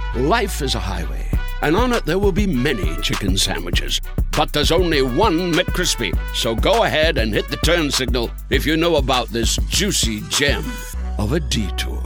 Life is a highway, and on it there will be many chicken sandwiches. But there's only one McCrispy. So go ahead and hit the turn signal if you know about this juicy gem of a detour.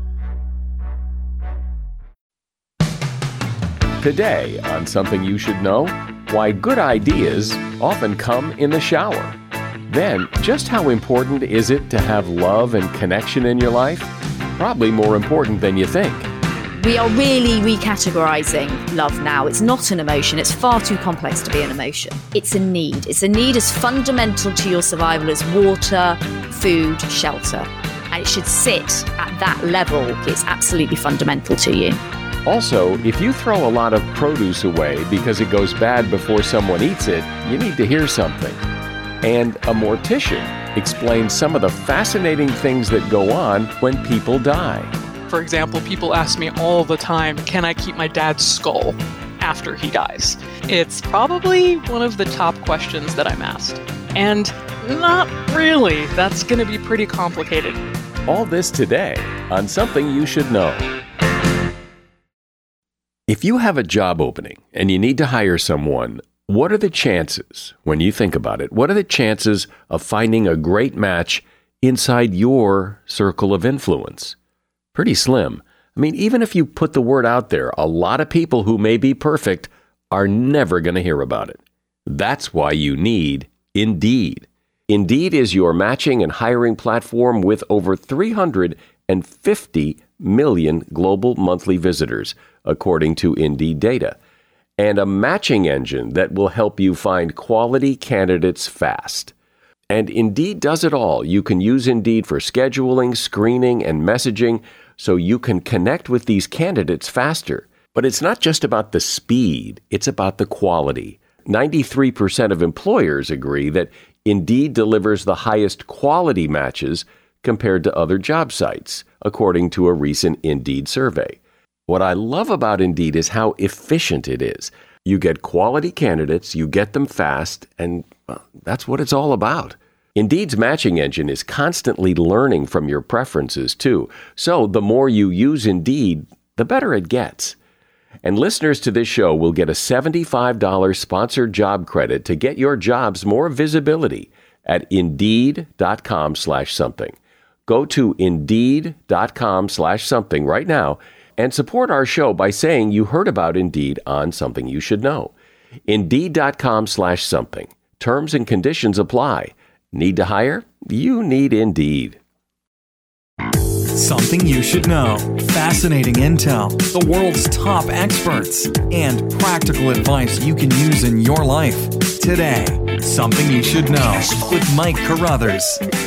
Today on Something You Should Know, why good ideas often come in the shower. Then, just how important is it to have love and connection in your life? Probably more important than you think. We are really recategorizing love now. It's not an emotion. It's far too complex to be an emotion. It's a need. It's a need as fundamental to your survival as water, food, shelter. And it should sit at that level. It's absolutely fundamental to you. Also, if you throw a lot of produce away because it goes bad before someone eats it, you need to hear something. And a mortician explains some of the fascinating things that go on when people die. For example, people ask me all the time, can I keep my dad's skull after he dies? It's probably one of the top questions that I'm asked. And not really. That's going to be pretty complicated. All this today on Something You Should Know. If you have a job opening and you need to hire someone, what are the chances, when you think about it, what are the chances of finding a great match inside your circle of influence? Pretty slim. I mean, even if you put the word out there, a lot of people who may be perfect are never going to hear about it. That's why you need Indeed. Indeed is your matching and hiring platform with over 350 million global monthly visitors, according to Indeed data, and a matching engine that will help you find quality candidates fast. And Indeed does it all. You can use Indeed for scheduling, screening, and messaging so you can connect with these candidates faster. But it's not just about the speed, it's about the quality. 93% of employers agree that Indeed delivers the highest quality matches compared to other job sites, according to a recent Indeed survey. What I love about Indeed is how efficient it is. You get quality candidates, you get them fast, and that's what it's all about. Indeed's matching engine is constantly learning from your preferences, too. So the more you use Indeed, the better it gets. And listeners to this show will get a $75 sponsored job credit to get your jobs more visibility at Indeed.com/something. Go to Indeed.com/something right now and support our show by saying you heard about Indeed on Something You Should Know. Indeed.com/something. Terms and conditions apply. Need to hire? You need Indeed. Something you should know. Fascinating intel, the world's top experts, and practical advice you can use in your life. Today, Something You Should Know with Mike Carruthers.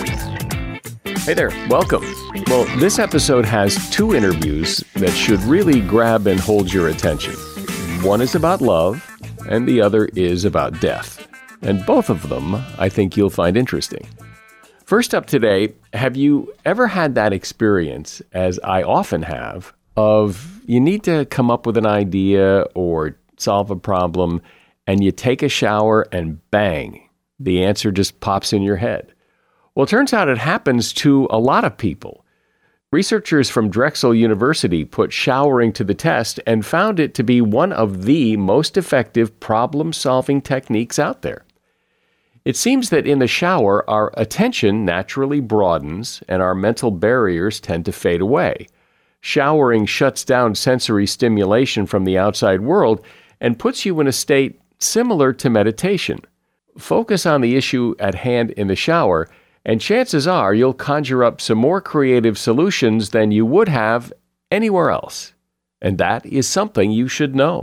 Hey there, welcome. Well, this episode has two interviews that should really grab and hold your attention. One is about love, and the other is about death. And both of them, I think you'll find interesting. First up today, have you ever had that experience, as I often have, of you need to come up with an idea or solve a problem, and you take a shower and bang, the answer just pops in your head? Well, it turns out it happens to a lot of people. Researchers from Drexel University put showering to the test and found it to be one of the most effective problem-solving techniques out there. It seems that in the shower, our attention naturally broadens and our mental barriers tend to fade away. Showering shuts down sensory stimulation from the outside world and puts you in a state similar to meditation. Focus on the issue at hand in the shower, and chances are you'll conjure up some more creative solutions than you would have anywhere else. And that is something you should know.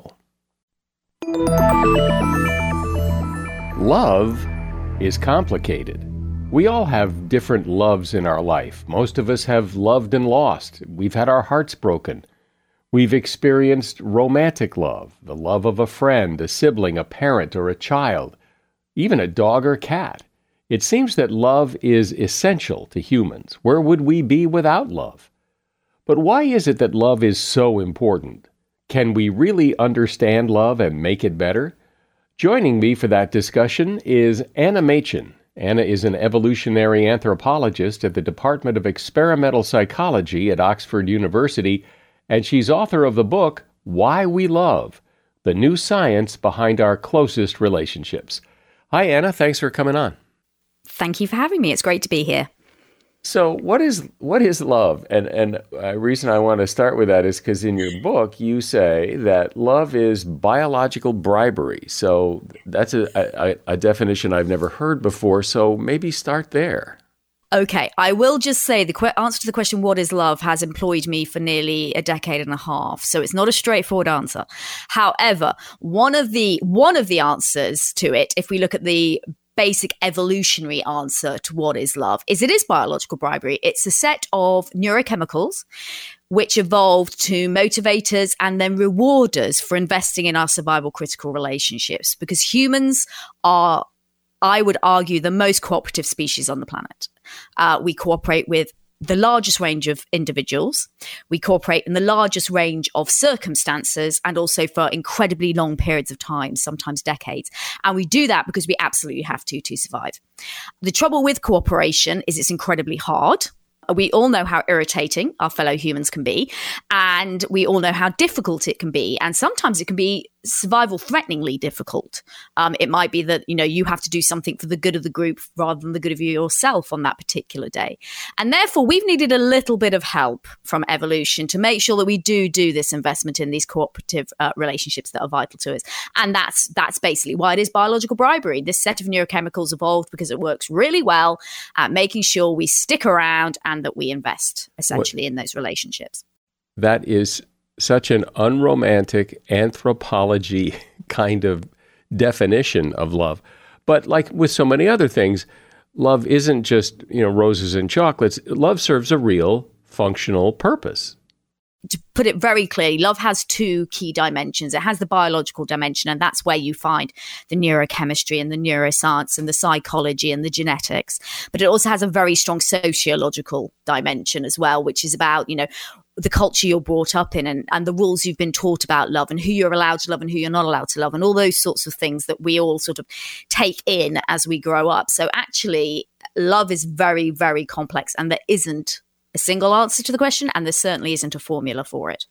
Love is complicated. We all have different loves in our life. Most of us have loved and lost. We've had our hearts broken. We've experienced romantic love, the love of a friend, a sibling, a parent, or a child, even a dog or cat. It seems that love is essential to humans. Where would we be without love? But why is it that love is so important? Can we really understand love and make it better? Joining me for that discussion is Anna Machin. Anna is an evolutionary anthropologist at the Department of Experimental Psychology at Oxford University, and she's author of the book, Why We Love, the new science behind our closest relationships. Hi, Anna. Thanks for coming on. Thank you for having me. It's great to be here. So what is love? And reason I want to start with that is because in your book, you say that love is biological bribery. So that's a definition I've never heard before. So maybe start there. Okay, I will just say the answer to the question, what is love, has employed me for nearly a decade and a half. So it's not a straightforward answer. However, one of the answers to it, if we look at the basic evolutionary answer to what is love, is it is biological bribery. It's a set of neurochemicals which evolved to motivate us and then reward us for investing in our survival critical relationships, because humans are, I would argue, the most cooperative species on the planet. We cooperate with the largest range of individuals. We cooperate in the largest range of circumstances, and also for incredibly long periods of time, sometimes decades. And we do that because we absolutely have to survive. The trouble with cooperation is it's incredibly hard. We all know how irritating our fellow humans can be, and we all know how difficult it can be. And sometimes it can be survival threateningly difficult. It might be that, you have to do something for the good of the group rather than the good of you yourself on that particular day. And therefore, we've needed a little bit of help from evolution to make sure that we do this investment in these cooperative relationships that are vital to us. And that's basically why it is biological bribery. This set of neurochemicals evolved because it works really well at making sure we stick around and that we invest essentially in those relationships. That is such an unromantic anthropology kind of definition of love. But like with so many other things, love isn't just, roses and chocolates. Love serves a real functional purpose. To put it very clearly, love has two key dimensions. It has the biological dimension, and that's where you find the neurochemistry and the neuroscience and the psychology and the genetics. But it also has a very strong sociological dimension as well, which is about, the culture you're brought up in and the rules you've been taught about love and who you're allowed to love and who you're not allowed to love and all those sorts of things that we all sort of take in as we grow up. So actually, love is very, very complex, and there isn't a single answer to the question, and there certainly isn't a formula for it.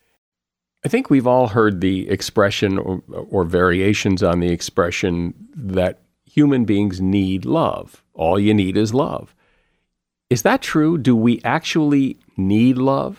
I think we've all heard the expression or variations on the expression that human beings need love. All you need is love. Is that true? Do we actually need love?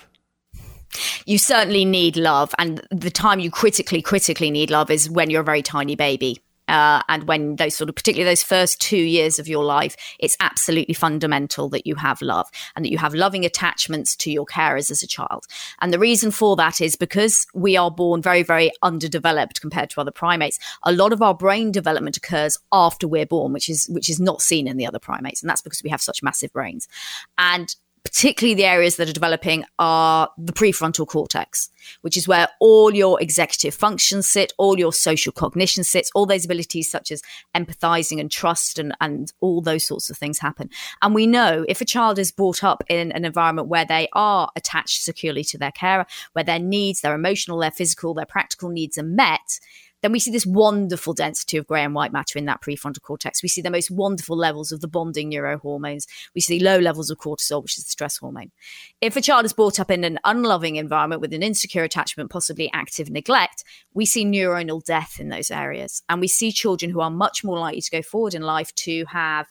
You certainly need love, and the time you critically need love is when you're a very tiny baby. And when particularly those first 2 years of your life, it's absolutely fundamental that you have love and that you have loving attachments to your carers as a child. And the reason for that is because we are born very, very underdeveloped compared to other primates. A lot of our brain development occurs after we're born, which is not seen in the other primates. And that's because we have such massive brains. And particularly the areas that are developing are the prefrontal cortex, which is where all your executive functions sit, all your social cognition sits, all those abilities such as empathizing and trust and all those sorts of things happen. And we know if a child is brought up in an environment where they are attached securely to their carer, where their needs, their emotional, their physical, their practical needs are met, then we see this wonderful density of grey and white matter in that prefrontal cortex. We see the most wonderful levels of the bonding neurohormones. We see low levels of cortisol, which is the stress hormone. If a child is brought up in an unloving environment with an insecure attachment, possibly active neglect, we see neuronal death in those areas. And we see children who are much more likely to go forward in life to have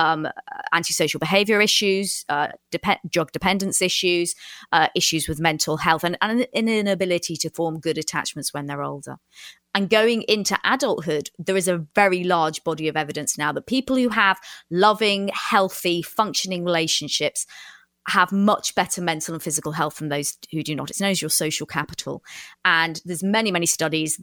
antisocial behavior issues, drug dependence issues, issues with mental health, and an inability to form good attachments when they're older. And going into adulthood, there is a very large body of evidence now that people who have loving, healthy, functioning relationships have much better mental and physical health than those who do not. It's known as your social capital. And there's many, many studies.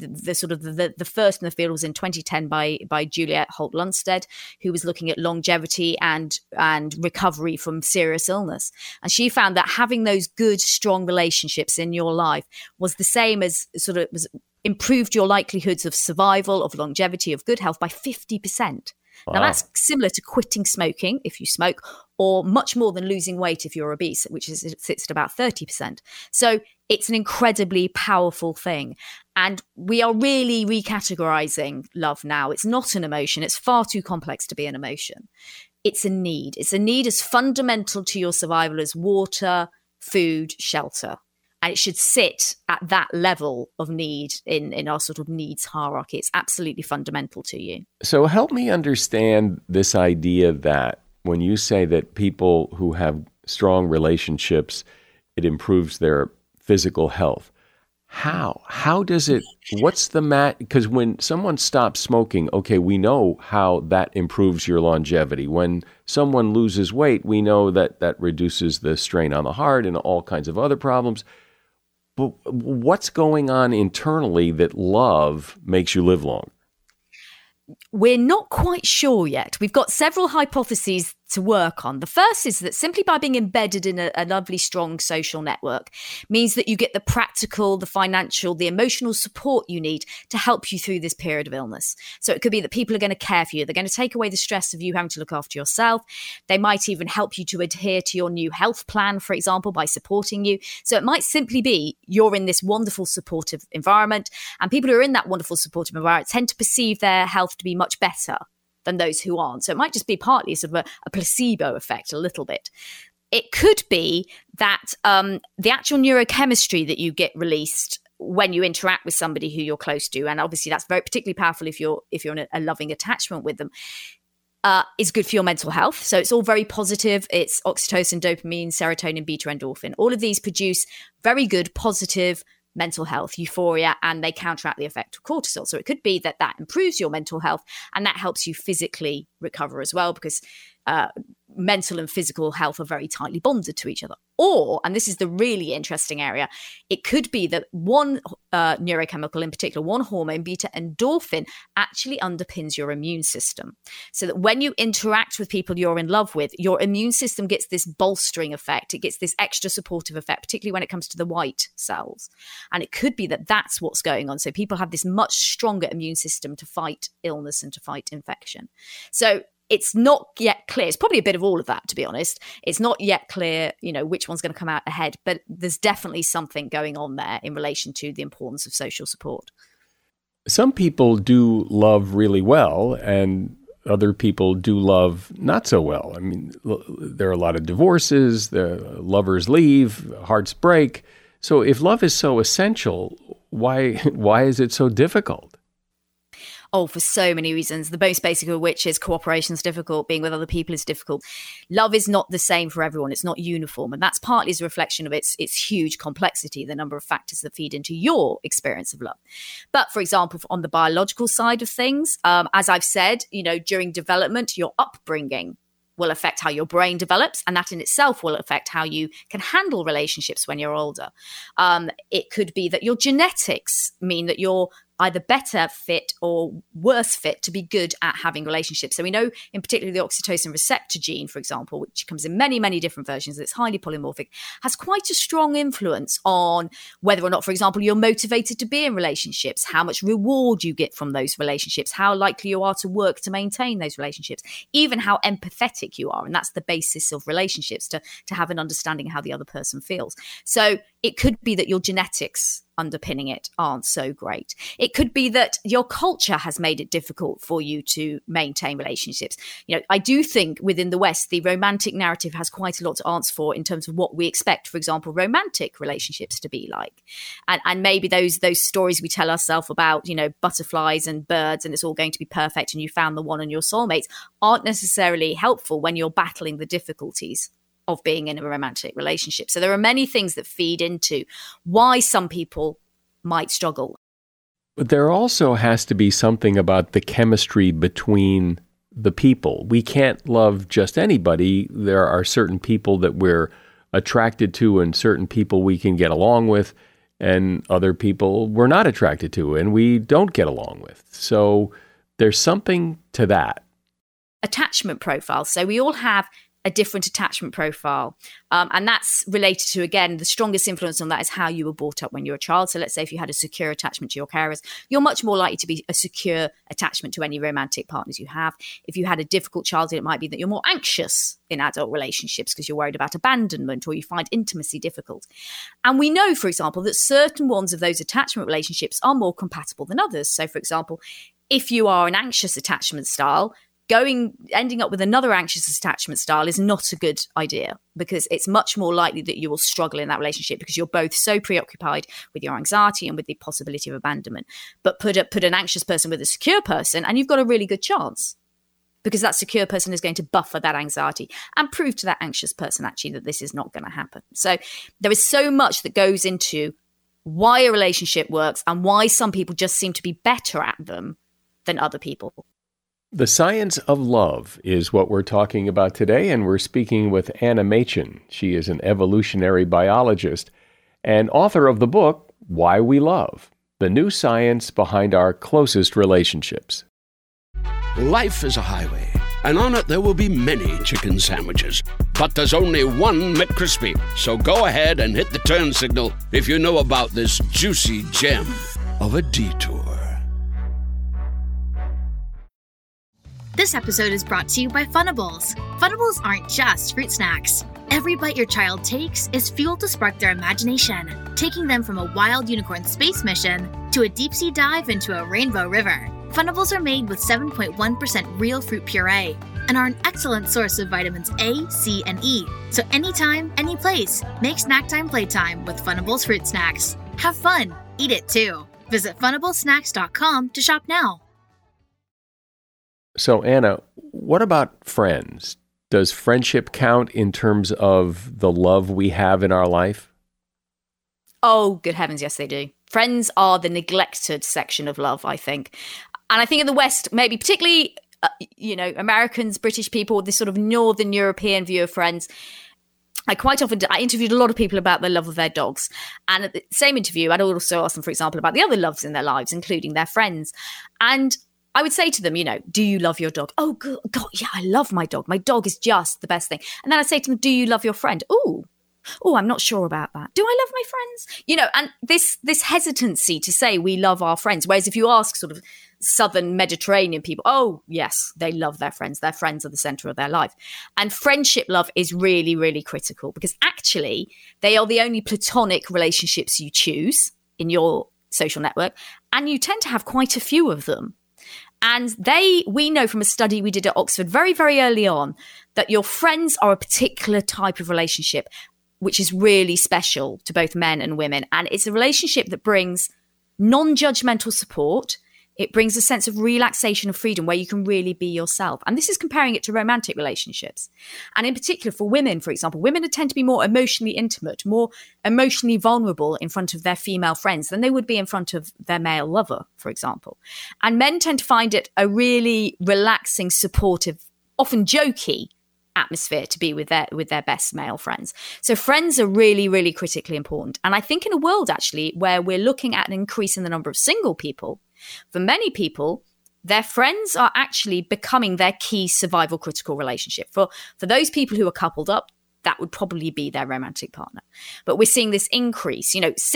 The first in the field was in 2010 by Juliet Holt-Lunstad, who was looking at longevity and recovery from serious illness. And she found that having those good, strong relationships in your life was the same as improved your likelihoods of survival, of longevity, of good health by 50%. Wow. Now, that's similar to quitting smoking if you smoke, or much more than losing weight if you're obese, it sits at about 30%. So it's an incredibly powerful thing. And we are really recategorizing love now. It's not an emotion. It's far too complex to be an emotion. It's a need. It's a need as fundamental to your survival as water, food, shelter. And it should sit at that level of need in our sort of needs hierarchy. It's absolutely fundamental to you. So help me understand this idea that when you say that people who have strong relationships, it improves their physical health. How does it, what's the because when someone stops smoking, okay, we know how that improves your longevity. When someone loses weight, we know that that reduces the strain on the heart and all kinds of other problems. But what's going on internally that love makes you live longer? We're not quite sure yet. We've got several hypotheses to work on. The first is that simply by being embedded in a lovely, strong social network means that you get the practical, the financial, the emotional support you need to help you through this period of illness. So it could be that people are going to care for you. They're going to take away the stress of you having to look after yourself. They might even help you to adhere to your new health plan, for example, by supporting you. So it might simply be you're in this wonderful supportive environment, and people who are in that wonderful supportive environment tend to perceive their health to be much better than those who aren't. So it might just be partly sort of a placebo effect a little bit. It could be that the actual neurochemistry that you get released when you interact with somebody who you're close to, and obviously that's very particularly powerful if you're in a loving attachment with them, is good for your mental health. So it's all very positive. It's oxytocin, dopamine, serotonin, beta endorphin. All of these produce very good, positive mental health, euphoria, and they counteract the effect of cortisol. So it could be that improves your mental health and that helps you physically recover as well, because mental and physical health are very tightly bonded to each other. Or, and this is the really interesting area, it could be that one neurochemical in particular, one hormone, beta endorphin, actually underpins your immune system. So that when you interact with people you're in love with, your immune system gets this bolstering effect. It gets this extra supportive effect, particularly when it comes to the white cells. And it could be that that's what's going on. So people have this much stronger immune system to fight illness and to fight infection. So it's not yet clear. It's probably a bit of all of that, to be honest. It's not yet clear, which one's going to come out ahead, but there's definitely something going on there in relation to the importance of social support. Some people do love really well, and other people do love not so well. I mean, there are a lot of divorces, the lovers leave, hearts break. So if love is so essential, why is it so difficult? Oh, for so many reasons. The most basic of which is cooperation is difficult, being with other people is difficult. Love is not the same for everyone. It's not uniform. And that's partly as a reflection of its huge complexity, the number of factors that feed into your experience of love. But for example, on the biological side of things, as I've said, during development, your upbringing will affect how your brain develops, and that in itself will affect how you can handle relationships when you're older. It could be that your genetics mean that you're either better fit or worse fit to be good at having relationships. So we know in particular the oxytocin receptor gene, for example, which comes in many, many different versions, and it's highly polymorphic, has quite a strong influence on whether or not, for example, you're motivated to be in relationships, how much reward you get from those relationships, how likely you are to work to maintain those relationships, even how empathetic you are. And that's the basis of relationships, to have an understanding of how the other person feels. So it could be that your genetics underpinning it aren't so great. It could be that your culture has made it difficult for you to maintain relationships. I do think within the West, the romantic narrative has quite a lot to answer for in terms of what we expect, for example, romantic relationships to be like. And maybe those stories we tell ourselves about, butterflies and birds and it's all going to be perfect and you found the one and your soulmates aren't necessarily helpful when you're battling the difficulties of being in a romantic relationship. So there are many things that feed into why some people might struggle. But there also has to be something about the chemistry between the people. We can't love just anybody. There are certain people that we're attracted to and certain people we can get along with, and other people we're not attracted to and we don't get along with. So there's something to that. Attachment profile. So we all have a different attachment profile. And that's related to, again, the strongest influence on that is how you were brought up when you were a child. So let's say if you had a secure attachment to your carers, you're much more likely to be a secure attachment to any romantic partners you have. If you had a difficult childhood, it might be that you're more anxious in adult relationships because you're worried about abandonment or you find intimacy difficult. And we know, for example, that certain ones of those attachment relationships are more compatible than others. So, for example, if you are an anxious attachment style, ending up with another anxious attachment style is not a good idea, because it's much more likely that you will struggle in that relationship because you're both so preoccupied with your anxiety and with the possibility of abandonment. But put an anxious person with a secure person and you've got a really good chance, because that secure person is going to buffer that anxiety and prove to that anxious person actually that this is not going to happen. So there is so much that goes into why a relationship works and why some people just seem to be better at them than other people. The science of love is what we're talking about today, and we're speaking with Anna Machin. She is an evolutionary biologist and author of the book, Why We Love, the new science behind our closest relationships. Life is a highway, and on it there will be many chicken sandwiches. But there's only one McCrispy. So go ahead and hit the turn signal if you know about this juicy gem of a detour. This episode is brought to you by Funables. Funables aren't just fruit snacks. Every bite your child takes is fuel to spark their imagination, taking them from a wild unicorn space mission to a deep-sea dive into a rainbow river. Funables are made with 7.1% real fruit puree and are an excellent source of vitamins A, C, and E. So anytime, any place, make snack time playtime with Funables fruit snacks. Have fun. Eat it too. Visit funablesnacks.com to shop now. So, Anna, what about friends? Does friendship count in terms of the love we have in our life? Oh, good heavens, yes, they do. Friends are the neglected section of love, I think. And I think in the West, maybe particularly, Americans, British people, this sort of Northern European view of friends. I interviewed a lot of people about the love of their dogs. And at the same interview, I'd also ask them, for example, about the other loves in their lives, including their friends. And I would say to them, do you love your dog? Oh, God, yeah, I love my dog. My dog is just the best thing. And then I'd say to them, do you love your friend? Oh, I'm not sure about that. Do I love my friends? And this hesitancy to say we love our friends. Whereas if you ask sort of Southern Mediterranean people, oh, yes, they love their friends. Their friends are the center of their life. And friendship love is really, really critical, because actually they are the only platonic relationships you choose in your social network. And you tend to have quite a few of them. And we know from a study we did at Oxford very, very early on that your friends are a particular type of relationship, which is really special to both men and women. And it's a relationship that brings non-judgmental support. It brings a sense of relaxation and freedom where you can really be yourself. And this is comparing it to romantic relationships. And in particular for women, for example, women tend to be more emotionally intimate, more emotionally vulnerable in front of their female friends than they would be in front of their male lover, for example. And men tend to find it a really relaxing, supportive, often jokey atmosphere to be with their best male friends. So friends are really, really critically important. And I think in a world actually where we're looking at an increase in the number of single people, for many people, their friends are actually becoming their key survival critical relationship. For those people who are coupled up, that would probably be their romantic partner. But we're seeing this increase.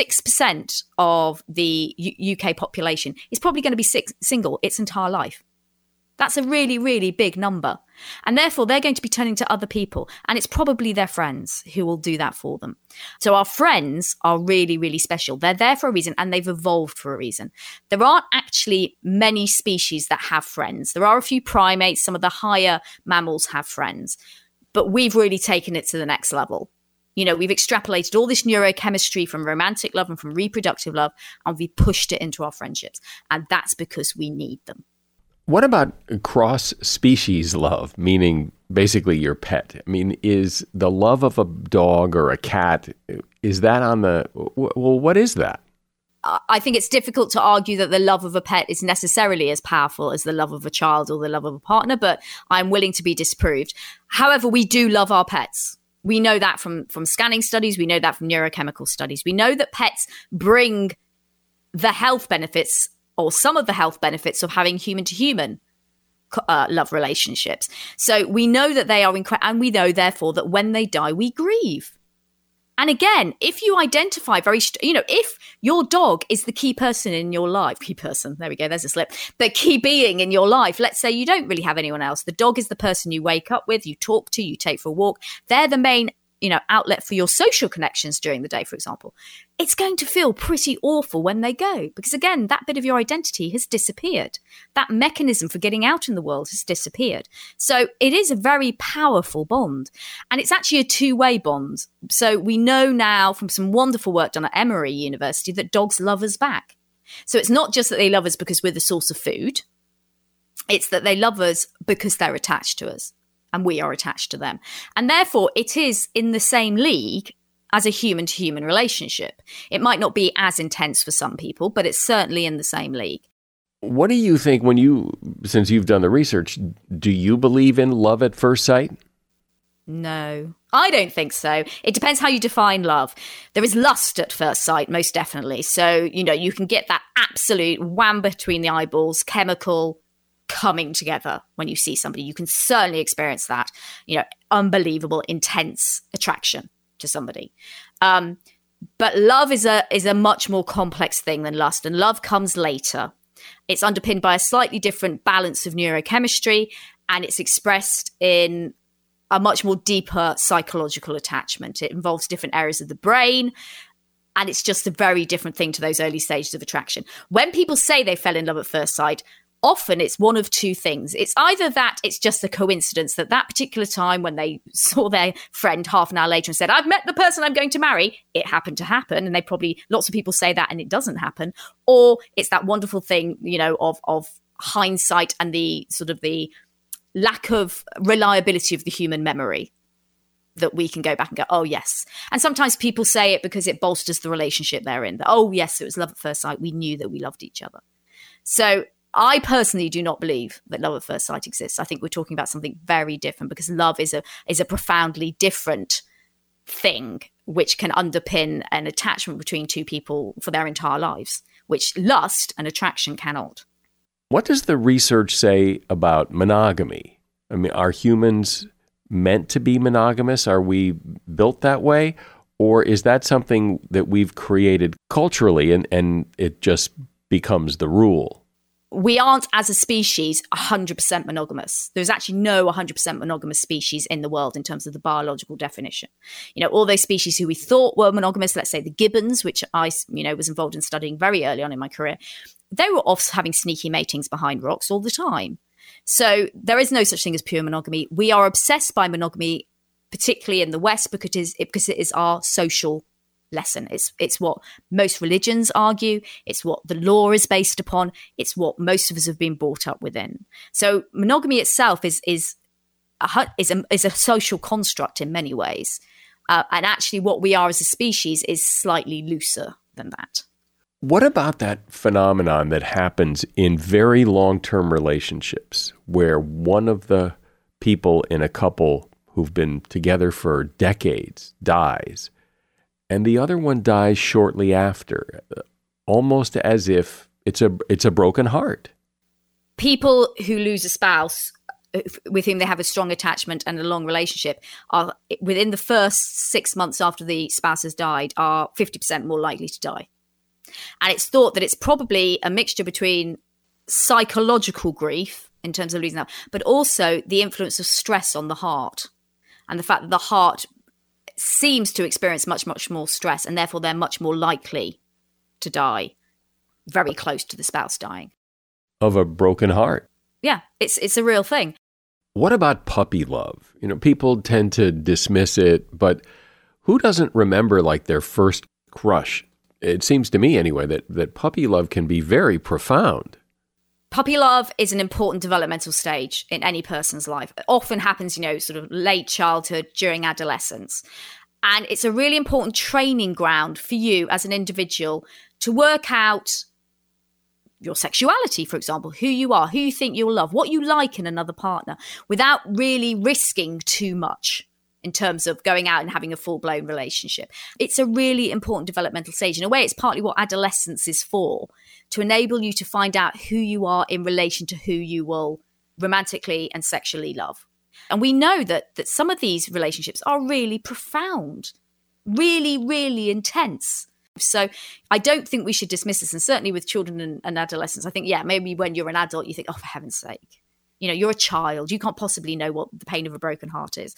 6% of the UK population is probably going to be single its entire life. That's a really, really big number. And therefore, they're going to be turning to other people. And it's probably their friends who will do that for them. So our friends are really, really special. They're there for a reason, and they've evolved for a reason. There aren't actually many species that have friends. There are a few primates. Some of the higher mammals have friends. But we've really taken it to the next level. We've extrapolated all this neurochemistry from romantic love and from reproductive love, and we pushed it into our friendships. And that's because we need them. What about cross-species love, meaning basically your pet? I mean, is the love of a dog or a cat, is that what is that? I think it's difficult to argue that the love of a pet is necessarily as powerful as the love of a child or the love of a partner, but I'm willing to be disproved. However, we do love our pets. We know that from scanning studies. We know that from neurochemical studies. We know that pets bring the health benefits, or some of the health benefits, of having human-to-human love relationships. So we know that they are incredible, and we know, therefore, that when they die, we grieve. And again, if you identify if your dog is the key person in your life, there we go, there's a slip, the key being in your life, let's say you don't really have anyone else. The dog is the person you wake up with, you talk to, you take for a walk. They're the main outlet for your social connections during the day, for example, it's going to feel pretty awful when they go, because again, that bit of your identity has disappeared. That mechanism for getting out in the world has disappeared. So it is a very powerful bond, and it's actually a two-way bond. So we know now from some wonderful work done at Emory University that dogs love us back. So it's not just that they love us because we're the source of food. It's that they love us because they're attached to us and we are attached to them. And therefore, it is in the same league as a human-to-human relationship. It might not be as intense for some people, but it's certainly in the same league. What do you think since you've done the research, do you believe in love at first sight? No, I don't think so. It depends how you define love. There is lust at first sight, most definitely. So, you can get that absolute wham between the eyeballs, chemical coming together when you see somebody. You can certainly experience that, unbelievable, intense attraction to somebody. But love is a much more complex thing than lust, and love comes later. It's underpinned by a slightly different balance of neurochemistry, and it's expressed in a much more deeper psychological attachment. It involves different areas of the brain, and it's just a very different thing to those early stages of attraction. When people say they fell in love at first sight, often it's one of two things. It's either that it's just a coincidence that particular time when they saw their friend half an hour later and said, I've met the person I'm going to marry, it happened to happen. And lots of people say that and it doesn't happen. Or it's that wonderful thing, of hindsight and the sort of the lack of reliability of the human memory, that we can go back and go, oh, yes. And sometimes people say it because it bolsters the relationship they're in. That, oh, yes, it was love at first sight. We knew that we loved each other. So I personally do not believe that love at first sight exists. I think we're talking about something very different, because love is a profoundly different thing which can underpin an attachment between two people for their entire lives, which lust and attraction cannot. What does the research say about monogamy? I mean, are humans meant to be monogamous? Are we built that way? Or is that something that we've created culturally and it just becomes the rule? We aren't, as a species, 100% monogamous. There's actually no 100% monogamous species in the world in terms of the biological definition. All those species who we thought were monogamous, let's say the gibbons, which I, was involved in studying very early on in my career, they were off having sneaky matings behind rocks all the time. So there is no such thing as pure monogamy. We are obsessed by monogamy, particularly in the West, because it is our social lesson. It's what most religions argue. It's what the law is based upon. It's what most of us have been brought up within. So monogamy itself is a social construct in many ways, and actually, what we are as a species is slightly looser than that. What about that phenomenon that happens in very long-term relationships, where one of the people in a couple who've been together for decades dies, and the other one dies shortly after, almost as if it's a broken heart? People who lose a spouse with whom they have a strong attachment and a long relationship are, within the first 6 months after the spouse has died, are 50% more likely to die. And it's thought that it's probably a mixture between psychological grief in terms of losing that, but also the influence of stress on the heart, and the fact that the heart seems to experience much, much more stress, and therefore they're much more likely to die very close to the spouse dying. Of a broken heart. Yeah, it's a real thing. What about puppy love? People tend to dismiss it, but who doesn't remember their first crush? It seems to me anyway that puppy love can be very profound. Puppy love is an important developmental stage in any person's life. It often happens, sort of late childhood, during adolescence. And it's a really important training ground for you as an individual to work out your sexuality, for example, who you are, who you think you'll love, what you like in another partner, without really risking too much in terms of going out and having a full-blown relationship. It's a really important developmental stage. In a way, it's partly what adolescence is for, to enable you to find out who you are in relation to who you will romantically and sexually love. And we know that some of these relationships are really profound, really, really intense. So I don't think we should dismiss this. And certainly with children and adolescents, I think, maybe when you're an adult, you think, oh, for heaven's sake, you're a child. You can't possibly know what the pain of a broken heart is.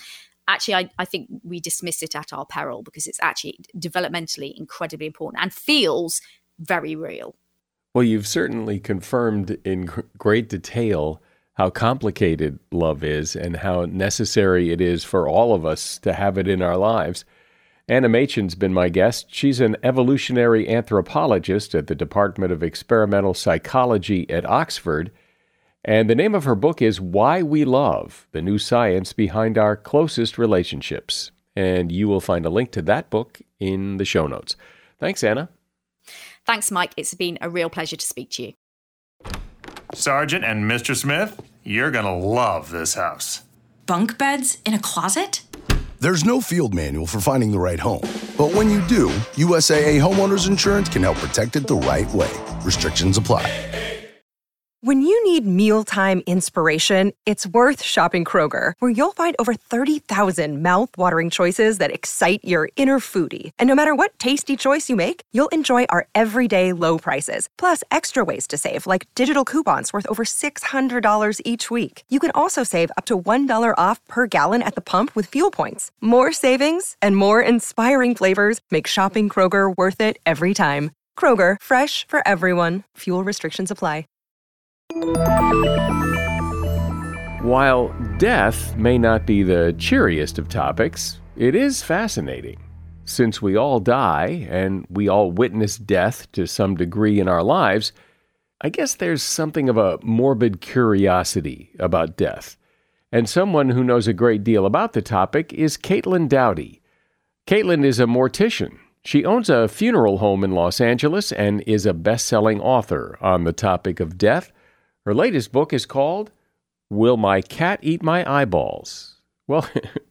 actually, I think we dismiss it at our peril because it's actually developmentally incredibly important and feels very real. Well, you've certainly confirmed in great detail how complicated love is and how necessary it is for all of us to have it in our lives. Anna Machin's been my guest. She's an evolutionary anthropologist at the Department of Experimental Psychology at Oxford. And the name of her book is Why We Love, the New Science Behind Our Closest Relationships. And you will find a link to that book in the show notes. Thanks, Anna. Thanks, Mike. It's been a real pleasure to speak to you. Sergeant and Mr. Smith, you're going to love this house. Bunk beds in a closet? There's no field manual for finding the right home. But when you do, USAA Homeowners Insurance can help protect it the right way. Restrictions apply. When you need mealtime inspiration, it's worth shopping Kroger, where you'll find over 30,000 mouth-watering choices that excite your inner foodie. And no matter what tasty choice you make, you'll enjoy our everyday low prices, plus extra ways to save, like digital coupons worth over $600 each week. You can also save up to $1 off per gallon at the pump with fuel points. More savings and more inspiring flavors make shopping Kroger worth it every time. Kroger, fresh for everyone. Fuel restrictions apply. While death may not be the cheeriest of topics, it is fascinating. Since we all die, and we all witness death to some degree in our lives, I guess there's something of a morbid curiosity about death. And someone who knows a great deal about the topic is Caitlin Doughty. Caitlin is a mortician. She owns a funeral home in Los Angeles and is a best-selling author on the topic of death. Her latest book is called Will My Cat Eat My Eyeballs? Well,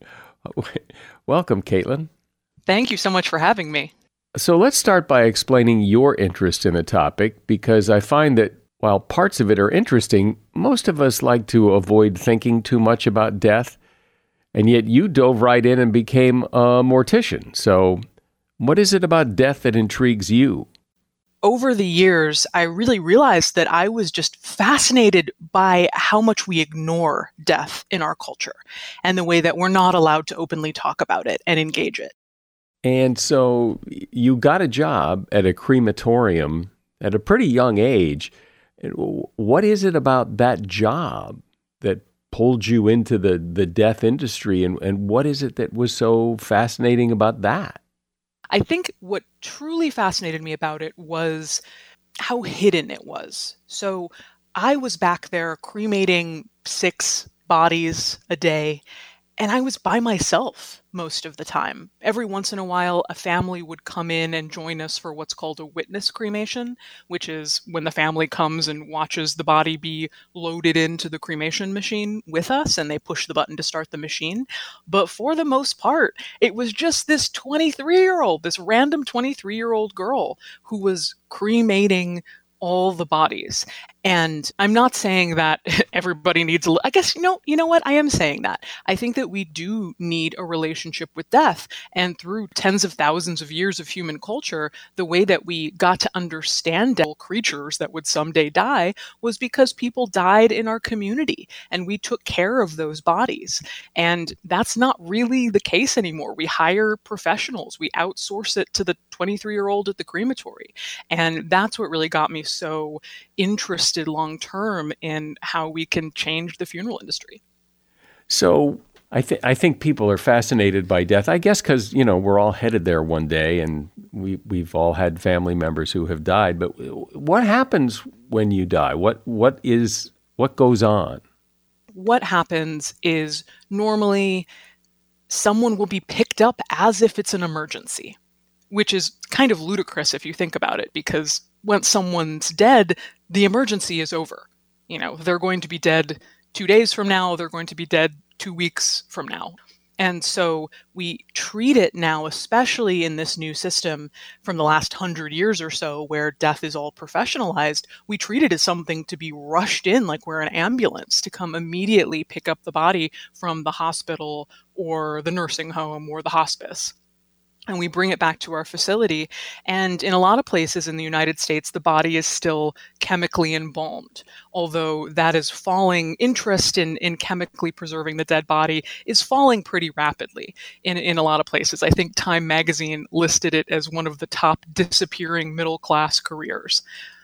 welcome, Caitlin. Thank you so much for having me. So let's start by explaining your interest in the topic, because I find that while parts of it are interesting, most of us like to avoid thinking too much about death, and yet you dove right in and became a mortician. So what is it about death that intrigues you? Over the years, I really realized that I was just fascinated by how much we ignore death in our culture and the way that we're not allowed to openly talk about it and engage it. And so you got a job at a crematorium at a pretty young age. What is it about that job that pulled you into the death industry, and what is it that was so fascinating about that? I think what truly fascinated me about it was how hidden it was. So I was back there cremating 6 bodies a day, and I was by myself most of the time. Every once in a while, a family would come in and join us for what's called a witness cremation, which is when the family comes and watches the body be loaded into the cremation machine with us, and they push the button to start the machine. But for the most part, it was just this 23-year-old, this random 23-year-old girl who was cremating all the bodies. And I'm not saying that everybody needs I guess, you know what? I am saying that. I think that we do need a relationship with death. And through tens of thousands of years of human culture, the way that we got to understand creatures that would someday die was because people died in our community and we took care of those bodies. And that's not really the case anymore. We hire professionals. We outsource it to the 23-year-old at the crematory. And that's what really got me so interested long-term in how we can change the funeral industry. So I think people are fascinated by death, I guess because, we're all headed there one day, and we've all had family members who have died. But what happens when you die? What goes on? What happens is normally someone will be picked up as if it's an emergency, which is kind of ludicrous if you think about it, because once someone's dead, the emergency is over. They're going to be dead 2 days from now, they're going to be dead 2 weeks from now. And so we treat it now, especially in this new system from the last 100 years or so, where death is all professionalized, we treat it as something to be rushed in, like we're an ambulance, to come immediately pick up the body from the hospital or the nursing home or the hospice. and we bring it back to our facility. And in a lot of places in the United States, the body is still chemically embalmed, although that is falling. Interest in chemically preserving the dead body is falling pretty rapidly in a lot of places. I think Time magazine listed it as one of the top disappearing middle class careers.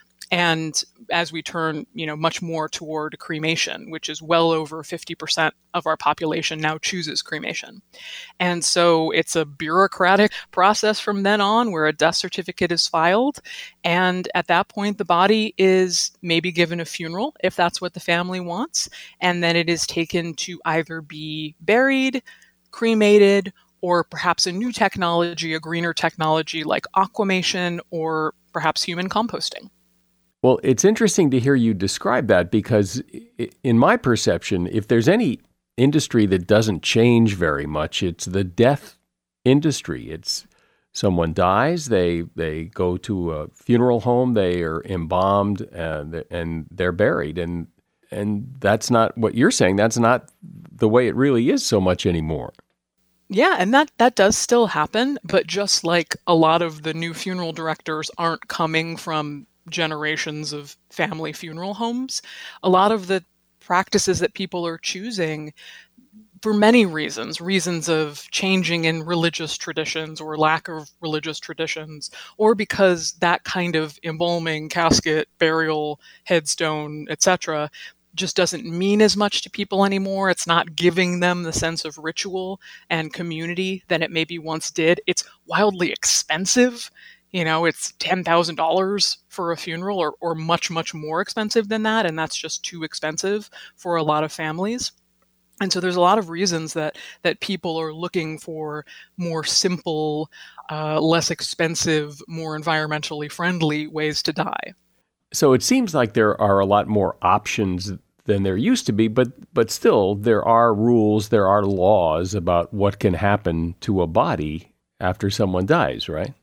And as we turn, much more toward cremation, which is well over 50% of our population now chooses cremation. And so it's a bureaucratic process from then on where a death certificate is filed. And at that point, the body is maybe given a funeral if that's what the family wants. And then it is taken to either be buried, cremated, or perhaps a new technology, a greener technology like aquamation or perhaps human composting. Well, it's interesting to hear you describe that because in my perception, if there's any industry that doesn't change very much, it's the death industry. It's someone dies, they go to a funeral home, they are embalmed, and they're buried. And that's not what you're saying. That's not the way it really is so much anymore. Yeah, and that does still happen, but just like a lot of the new funeral directors aren't coming from generations of family funeral homes, a lot of the practices that people are choosing for many reasons of changing in religious traditions or lack of religious traditions, or because that kind of embalming, casket, burial, headstone, etc., just doesn't mean as much to people anymore. It's not giving them the sense of ritual and community than it maybe once did. It's wildly expensive. It's $10,000 for a funeral or much, much more expensive than that. And that's just too expensive for a lot of families. And so there's a lot of reasons that people are looking for more simple, less expensive, more environmentally friendly ways to die. So it seems like there are a lot more options than there used to be, but still there are rules, there are laws about what can happen to a body after someone dies, right?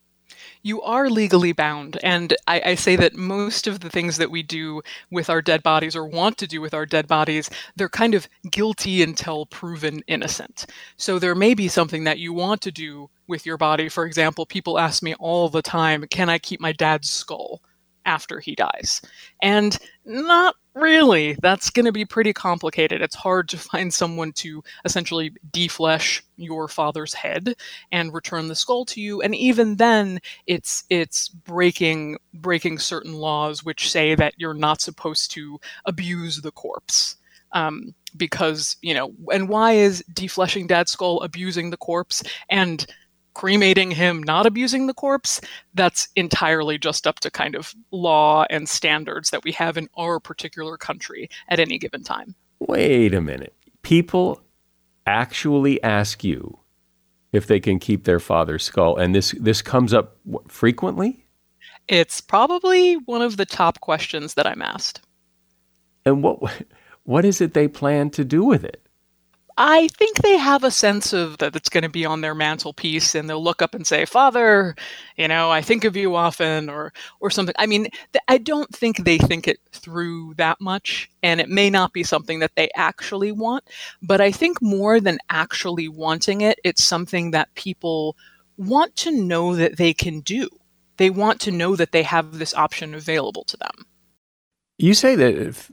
You are legally bound. And I say that most of the things that we do with our dead bodies or want to do with our dead bodies, they're kind of guilty until proven innocent. So there may be something that you want to do with your body. For example, people ask me all the time, can I keep my dad's skull after he dies? And not really. That's going to be pretty complicated. It's hard to find someone to essentially deflesh your father's head and return the skull to you. And even then, it's breaking certain laws which say that you're not supposed to abuse the corpse. Because, and why is defleshing dad's skull abusing the corpse and cremating him not abusing the corpse? That's entirely just up to kind of law and standards that we have in our particular country at any given time. Wait a minute. People actually ask you if they can keep their father's skull, and this comes up frequently? It's probably one of the top questions that I'm asked. And what is it they plan to do with it? I think they have a sense of that it's going to be on their mantelpiece, and they'll look up and say, "Father, I think of you often," or something. I mean, I don't think they think it through that much, and it may not be something that they actually want. But I think more than actually wanting it, it's something that people want to know that they can do. They want to know that they have this option available to them. You say that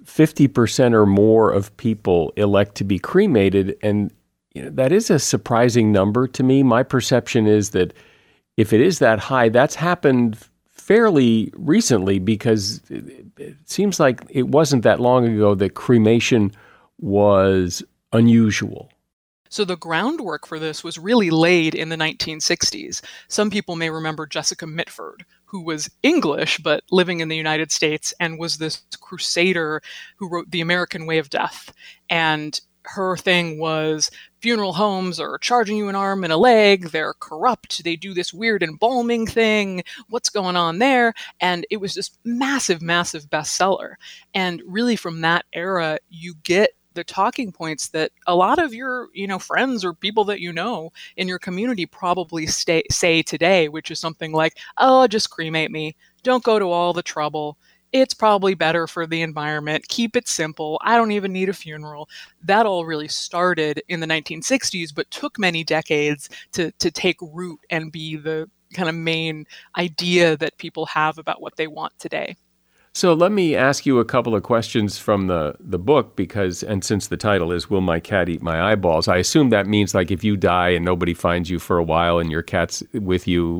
50% or more of people elect to be cremated, and that is a surprising number to me. My perception is that if it is that high, that's happened fairly recently because it seems like it wasn't that long ago that cremation was unusual. So the groundwork for this was really laid in the 1960s. Some people may remember Jessica Mitford, who was English but living in the United States and was this crusader who wrote The American Way of Death. And her thing was funeral homes are charging you an arm and a leg. They're corrupt. They do this weird embalming thing. What's going on there? And it was this massive, massive bestseller. And really from that era, you get the talking points that a lot of your, friends or people that in your community probably say today, which is something like, "Oh, just cremate me. Don't go to all the trouble. it's probably better for the environment. Keep it simple. I don't even need a funeral. That all really started in the 1960s, but took many decades to take root and be the kind of main idea that people have about what they want today. So let me ask you a couple of questions from the book and since the title is Will My Cat Eat My Eyeballs, I assume that means like if you die and nobody finds you for a while and your cat's with you,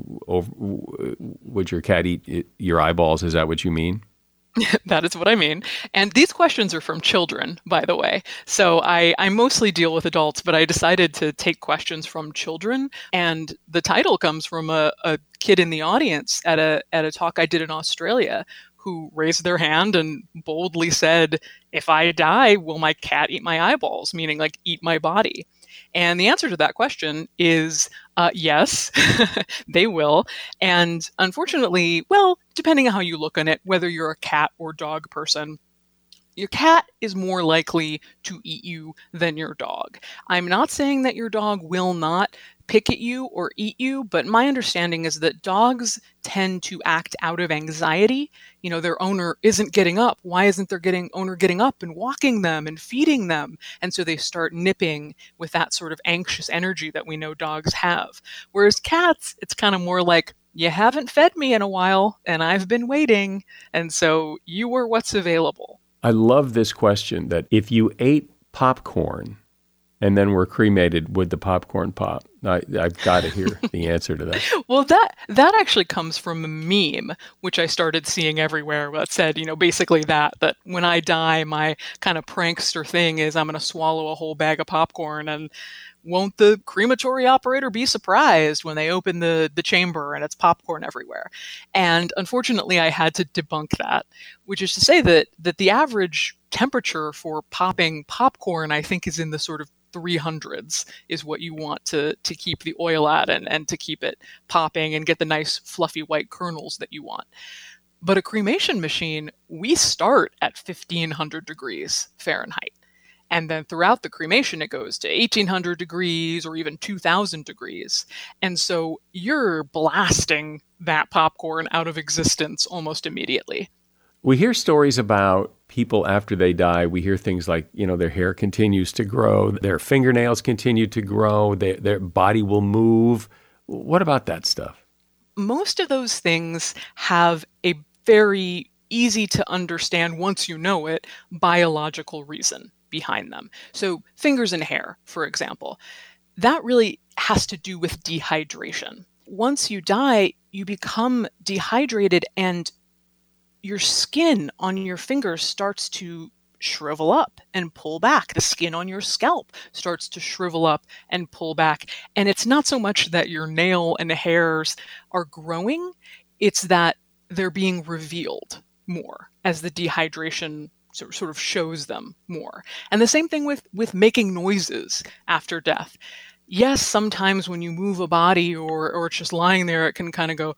would your cat eat your eyeballs? Is that what you mean? That is what I mean. And these questions are from children, by the way. So I mostly deal with adults, but I decided to take questions from children. And the title comes from a kid in the audience at a talk I did in Australia, who raised their hand and boldly said, if I die, will my cat eat my eyeballs? Meaning like eat my body. And the answer to that question is yes, they will. And unfortunately, well, depending on how you look on it, whether you're a cat or dog person, your cat is more likely to eat you than your dog. I'm not saying that your dog will not pick at you or eat you, but my understanding is that dogs tend to act out of anxiety. You know, their owner isn't getting up. Why isn't their owner getting up and walking them and feeding them? And so they start nipping with that sort of anxious energy that we know dogs have. Whereas cats, it's kind of more like, you haven't fed me in a while and I've been waiting. And so you were what's available. I love this question that if you ate popcorn and then were cremated, would the popcorn pop? I've got to hear the answer to that. Well, that actually comes from a meme, which I started seeing everywhere that said, basically that when I die, my kind of prankster thing is I'm going to swallow a whole bag of popcorn, and won't the crematory operator be surprised when they open the chamber and it's popcorn everywhere? And unfortunately, I had to debunk that, which is to say that the average temperature for popping popcorn, I think, is in the sort of 300s is what you want to keep the oil at and to keep it popping and get the nice fluffy white kernels that you want. But a cremation machine, we start at 1500 degrees Fahrenheit. And then throughout the cremation, it goes to 1800 degrees or even 2000 degrees. And so you're blasting that popcorn out of existence almost immediately. We hear stories about people after they die. We hear things like, their hair continues to grow, their fingernails continue to grow, their body will move. What about that stuff? Most of those things have a very easy to understand, once you know it, biological reason behind them. So fingers and hair, for example, that really has to do with dehydration. Once you die, you become dehydrated and your skin on your fingers starts to shrivel up and pull back. The skin on your scalp starts to shrivel up and pull back. And it's not so much that your nail and hairs are growing, it's that they're being revealed more as the dehydration sort of shows them more. And the same thing with making noises after death. Yes, sometimes when you move a body or it's just lying there, it can kind of go,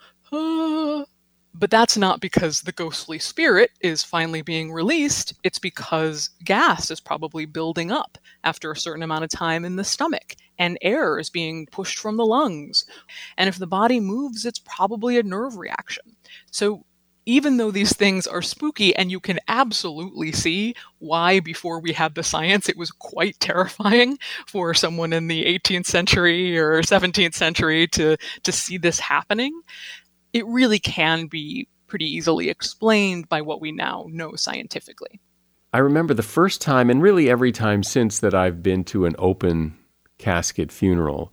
ah. But that's not because the ghostly spirit is finally being released. It's because gas is probably building up after a certain amount of time in the stomach, and air is being pushed from the lungs. And if the body moves, it's probably a nerve reaction. So even though these things are spooky, and you can absolutely see why before we had the science, it was quite terrifying for someone in the 18th century or 17th century to see this happening, it really can be pretty easily explained by what we now know scientifically. I remember the first time, and really every time since, that I've been to an open casket funeral.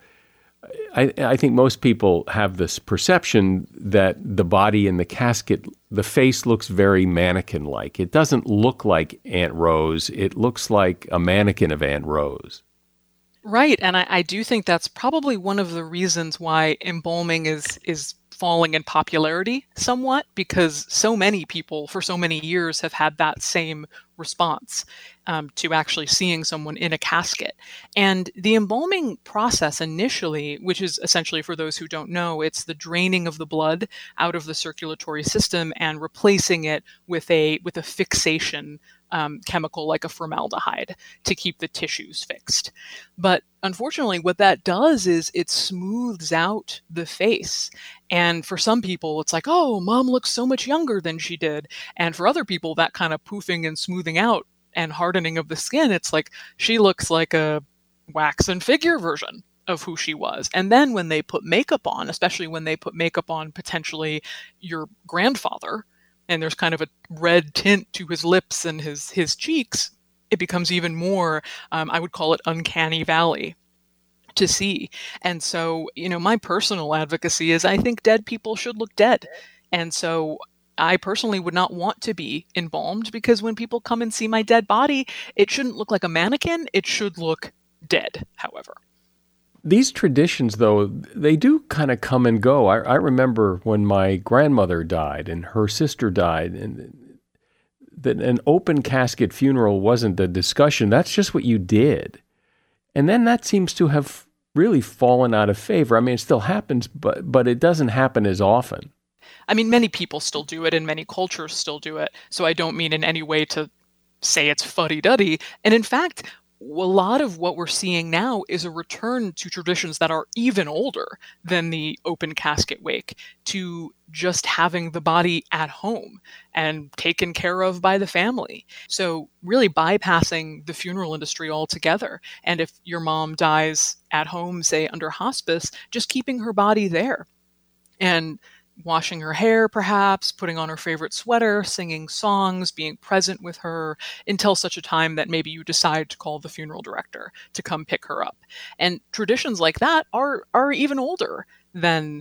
I think most people have this perception that the body in the casket, the face looks very mannequin-like. It doesn't look like Aunt Rose. It looks like a mannequin of Aunt Rose. Right, and I do think that's probably one of the reasons why embalming is falling in popularity somewhat, because so many people for so many years have had that same response to actually seeing someone in a casket. And the embalming process initially, which is essentially, for those who don't know, it's the draining of the blood out of the circulatory system and replacing it with a fixation chemical like a formaldehyde to keep the tissues fixed. But unfortunately, what that does is it smooths out the face. And for some people, it's like, oh, mom looks so much younger than she did. And for other people, that kind of poofing and smoothing out and hardening of the skin, it's like she looks like a wax and figure version of who she was. And then when they put makeup on, especially when they put makeup on potentially your grandfather, and there's kind of a red tint to his lips and his cheeks, it becomes even more, I would call it uncanny valley to see. And so, my personal advocacy is I think dead people should look dead. And so I personally would not want to be embalmed, because when people come and see my dead body, it shouldn't look like a mannequin. It should look dead, however. These traditions, though, they do kind of come and go. I remember when my grandmother died and her sister died, and that an open casket funeral wasn't the discussion. That's just what you did. And then that seems to have really fallen out of favor. I mean, it still happens, but it doesn't happen as often. I mean, many people still do it and many cultures still do it. So I don't mean in any way to say it's fuddy-duddy. And in fact, a lot of what we're seeing now is a return to traditions that are even older than the open casket wake, to just having the body at home and taken care of by the family. So really bypassing the funeral industry altogether. And if your mom dies at home, say under hospice, just keeping her body there and washing her hair, perhaps, putting on her favorite sweater, singing songs, being present with her until such a time that maybe you decide to call the funeral director to come pick her up. And traditions like that are even older than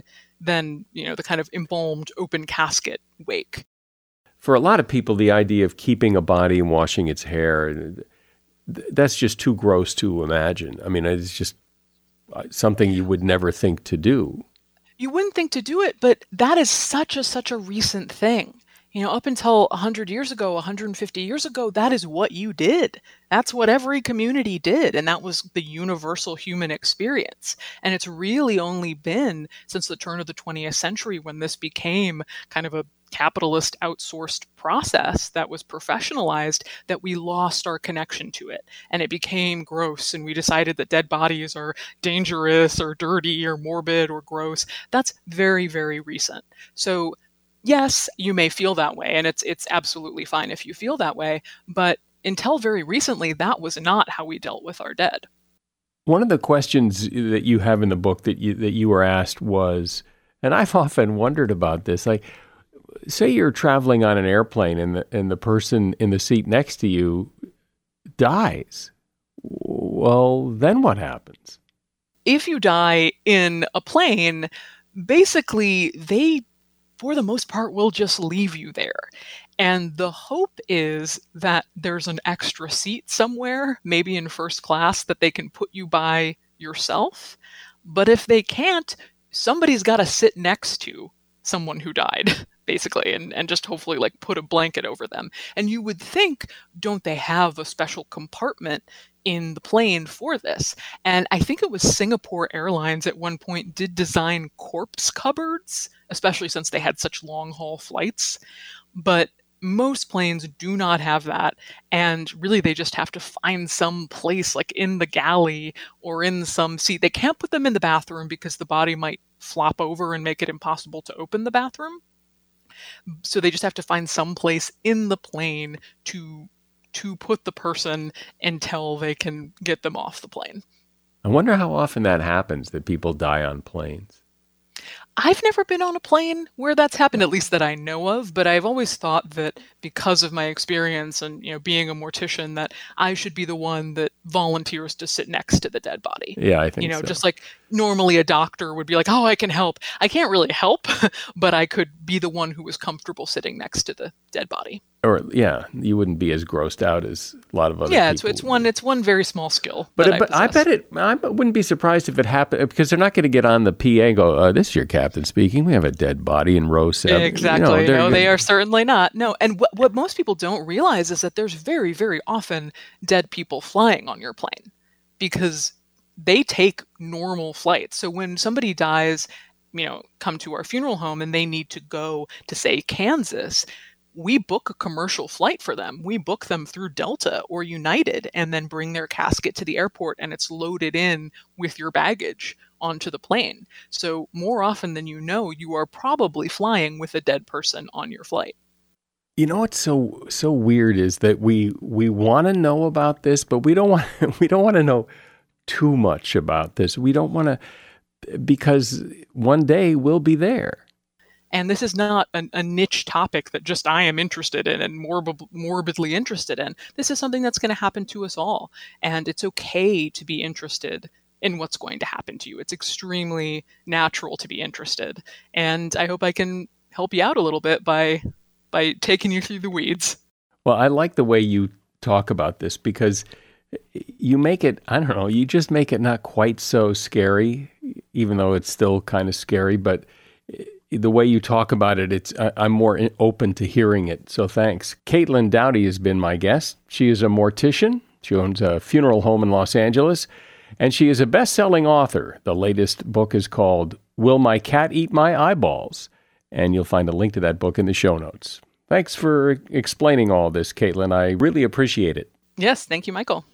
the kind of embalmed open casket wake. For a lot of people, the idea of keeping a body and washing its hair, that's just too gross to imagine. I mean, it's just something you would never think to do. You wouldn't think to do it, but that is such a recent thing. Up until 100 years ago, 150 years ago, that is what you did. That's what every community did, and that was the universal human experience. And it's really only been since the turn of the 20th century when this became kind of a capitalist outsourced process that was professionalized that we lost our connection to it. And it became gross, and we decided that dead bodies are dangerous or dirty or morbid or gross. That's very, very recent. So yes, you may feel that way, and it's absolutely fine if you feel that way, but until very recently, that was not how we dealt with our dead. One of the questions that you have in the book that you were asked was, and I've often wondered about this, like, say you're traveling on an airplane and the person in the seat next to you dies. Well, then what happens? If you die in a plane, basically they, for the most part, will just leave you there. And the hope is that there's an extra seat somewhere, maybe in first class, that they can put you by yourself. But if they can't, somebody's got to sit next to someone who died, basically, and just hopefully like put a blanket over them. And you would think, don't they have a special compartment in the plane for this? And I think it was Singapore Airlines at one point did design corpse cupboards, especially since they had such long haul flights. But most planes do not have that. And really, they just have to find some place like in the galley or in some seat. They can't put them in the bathroom because the body might flop over and make it impossible to open the bathroom. So they just have to find some place in the plane to put the person until they can get them off the plane. I wonder how often that happens, that people die on planes. I've never been on a plane where that's happened, at least that I know of, but I've always thought that because of my experience and, being a mortician, that I should be the one that volunteers to sit next to the dead body. Yeah, I think so. Just like normally a doctor would be like, oh, I can help. I can't really help, but I could be the one who was comfortable sitting next to the dead body. Or, yeah, you wouldn't be as grossed out as a lot of other people. Yeah, it's one very small skill. But I wouldn't be surprised if it happened, because they're not going to get on the PA and go, this is your captain speaking. We have a dead body in row 7. Exactly. No, they are certainly not. No, and what most people don't realize is that there's very, very often dead people flying on your plane because they take normal flights. So when somebody dies, come to our funeral home and they need to go to, say, Kansas, we book a commercial flight for them. We book them through Delta or United and then bring their casket to the airport, and it's loaded in with your baggage onto the plane. So more often than you know, you are probably flying with a dead person on your flight. You know what's so weird is that we want to know about this, but we don't want to know too much about this. We don't want to, because one day we'll be there. And this is not a niche topic that just I am interested in and morbidly interested in. This is something that's going to happen to us all. And it's okay to be interested in what's going to happen to you. It's extremely natural to be interested. And I hope I can help you out a little bit by taking you through the weeds. Well, I like the way you talk about this because you make it, I don't know, you just make it not quite so scary, even though it's still kind of scary, but the way you talk about it, I'm more open to hearing it. So thanks. Caitlin Doughty has been my guest. She is a mortician. She owns a funeral home in Los Angeles, and she is a best-selling author. The latest book is called Will My Cat Eat My Eyeballs? And you'll find a link to that book in the show notes. Thanks for explaining all this, Caitlin. I really appreciate it. Yes, thank you, Michael.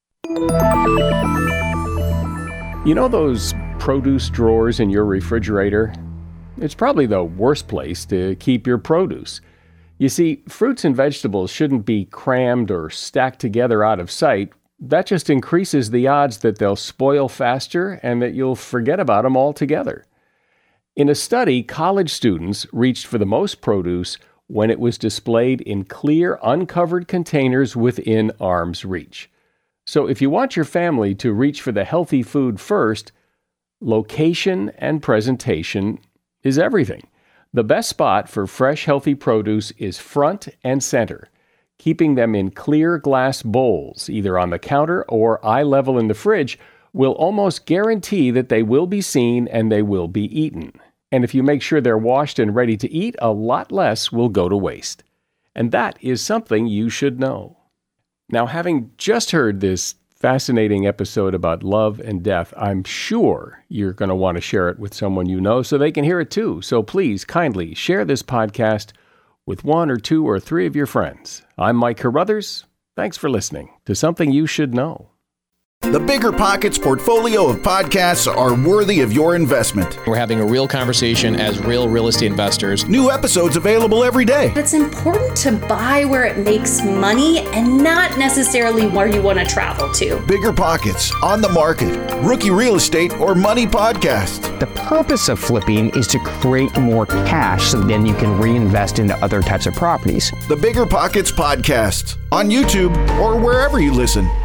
You know those produce drawers in your refrigerator? It's probably the worst place to keep your produce. You see, fruits and vegetables shouldn't be crammed or stacked together out of sight. That just increases the odds that they'll spoil faster and that you'll forget about them altogether. In a study, college students reached for the most produce when it was displayed in clear, uncovered containers within arm's reach. So if you want your family to reach for the healthy food first, location and presentation is everything. The best spot for fresh, healthy produce is front and center. Keeping them in clear glass bowls, either on the counter or eye level in the fridge, will almost guarantee that they will be seen and they will be eaten. And if you make sure they're washed and ready to eat, a lot less will go to waste. And that is something you should know. Now, having just heard this fascinating episode about love and death, I'm sure you're going to want to share it with someone you know so they can hear it too. So please, kindly share this podcast with 1 or 2 or 3 of your friends. I'm Mike Carruthers. Thanks for listening to Something You Should Know. The Bigger Pockets portfolio of podcasts are worthy of your investment. We're having a real conversation as real estate investors. New episodes available every day. It's important to buy where it makes money and not necessarily where you want to travel to. Bigger Pockets, On the Market, Rookie Real Estate, or Money Podcast. The purpose of flipping is to create more cash so then you can reinvest into other types of properties. The Bigger Pockets Podcast, on YouTube or wherever you listen.